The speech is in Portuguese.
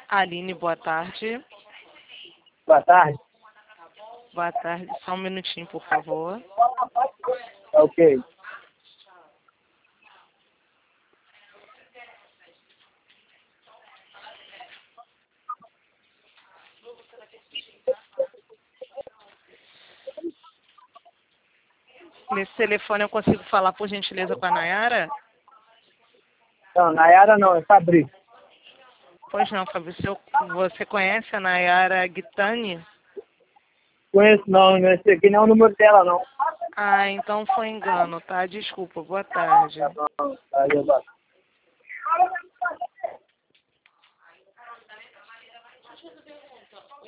Aline, boa tarde. Boa tarde. Boa tarde. Só um minutinho, por favor. Ok. Nesse telefone eu consigo falar, por gentileza, com a Nayara? Não, Nayara não, é Fabrício. Pois não, Fabrício. Você conhece a Nayara Guitani? Conheço não, esse aqui não é o número dela, não. Ah, então foi engano, tá? Desculpa. Boa tarde. Tá bom, valeu, boa tarde.